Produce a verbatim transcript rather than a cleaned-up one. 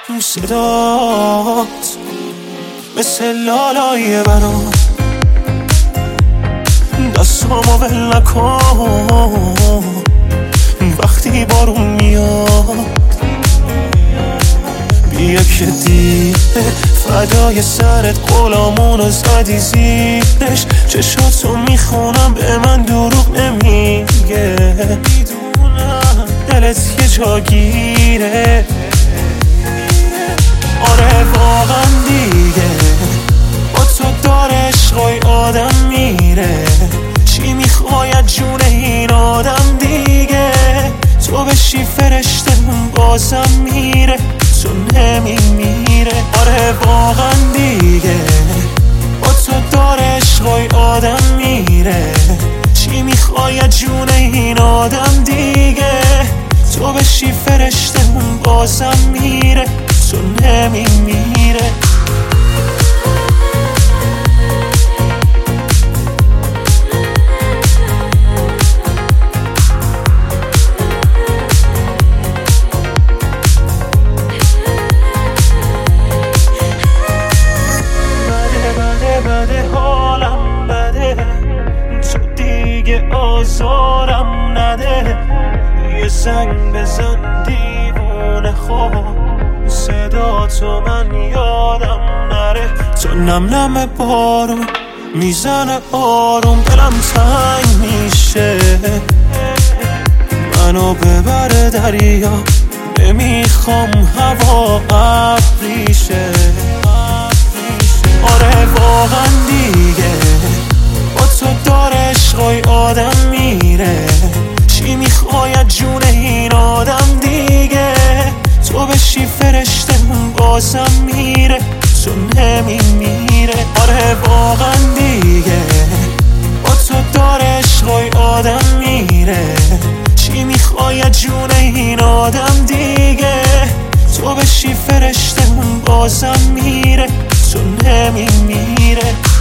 صدات مثل لالای برام، دستامو ول نکن وقتی بارون میاد. بیا که دیره فدای سرت غلامونو زدی زیرش، چشاتو میخونم به من دروغ نمیگه، میدونم دلت یه جا گیره. آره واقعا دیگه با تو داره عشقای آدم میره، چی میخوای از جون این آدم دیگه؟ تو بشی فرشته بازم میره، تو نمیمیره. آره واقعا دیگه با تو داره عشقای آدم میره، چی میخوای از جون این آدم دیگه؟ تو بشی فرشته بازم میره، تو نمیمیره. آزارم نده، یه زنگ بزن دیوونه خوب، صدا تو من یادم نره. تو نم نم بارون میزنه آروم، دلم تنگ میشه، منو ببره دریا، نمیخوام هوا ابریشه. آره واقعا دیگه با تو داره عشقای آدم میره، چی میخوای از جون این آدم دیگه؟ تو بشی فرشته بازم میره، تو نمیمیره. آره واقعا دیگه با تو داره عشقای آدم میره، چی میخوای از جون این آدم دیگه؟ تو بشی فرشته بازم میره، تو نمیمیره.